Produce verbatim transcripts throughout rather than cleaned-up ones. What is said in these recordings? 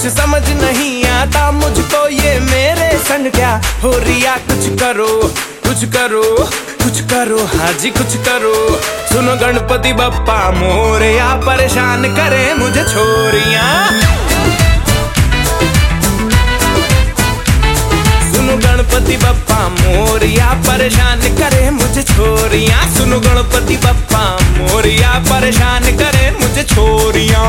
कुछ समझ नहीं आता मुझको ये मेरे संग क्या हो रिया। कुछ करो कुछ करो कुछ करो, हाँ जी कुछ करो। सुनो गणपति बप्पा मोरया, परेशान करे मुझे छोरियां। सुनो गणपति बप्पा मोरया, परेशान करे मुझे छोरियां। सुनो गणपति बप्पा मोरया, परेशान करे मुझे छोरियां।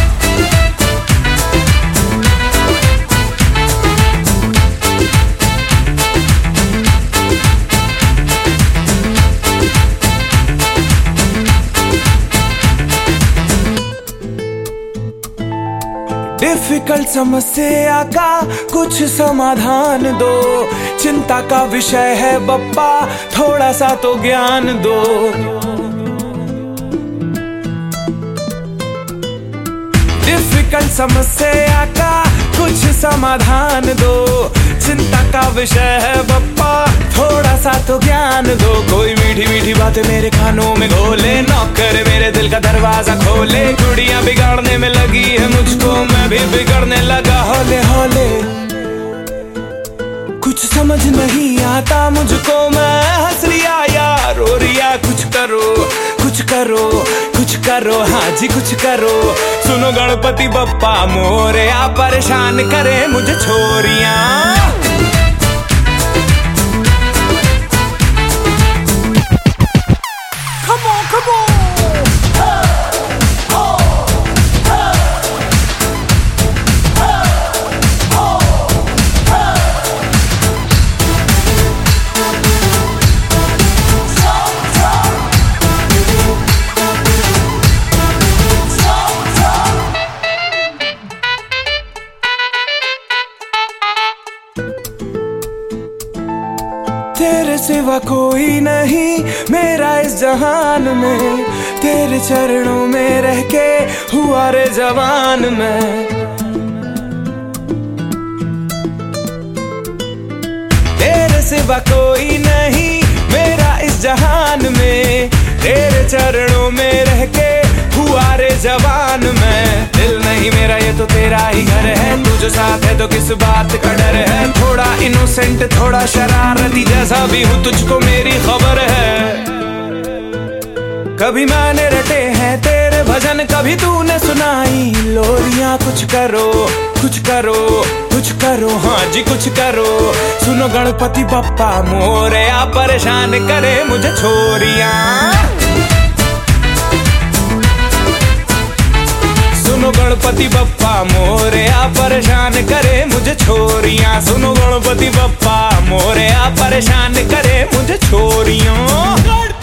डिफिकल्ट समस्या का कुछ समाधान दो, चिंता का विषय है बप्पा थोड़ा सा तो ज्ञान दो। डिफिकल्ट समस्या का कुछ समाधान दो, चिंता का विषय है बप्पा थोड़ा सा तो ज्ञान दो। कोई मीठी मीठी बातें मेरे कानों में घोले, नौकर मेरे दिल का दरवाजा खोले। कुड़ियां बिगाड़ने में लगी है मुझको, मैं भी बिगड़ने लगा हौले हौले। कुछ समझ नहीं आता मुझको, मैं हंस रिया या रो रिया। कुछ करो कुछ करो कुछ करो, हाँ जी कुछ करो। सुनो गणपति बप्पा मोरया, परेशान करे मुझे छोरियां। तेरे सिवा कोई नहीं मेरा इस जहान में, तेरे चरणों में रह के हुआ रे जवान मैं। तेरे सिवा कोई नहीं मेरा इस जहान में, तेरे चरणों में रह के हुआ रे जवान मैं। दिल नहीं मेरा ये तो तेरा ही घर है, तू जो साथ है तो किस बात का डर है। थोड़ा इनोसेंट थोड़ा शरारती जैसा भी हूँ, तुझको मेरी खबर है। कभी मैंने रटे हैं तेरे भजन, कभी तूने सुनाई लोरियां। कुछ करो कुछ करो कुछ करो, हाँ जी कुछ करो। सुनो गणपति बप्पा मोरया, परेशान करे मुझे छोरियां। सुनो गणपति बप्पा मोरया, परेशान करे मुझे छोरियां। सुनो गणपति बप्पा मोरया, परेशान करे मुझे छोरियां।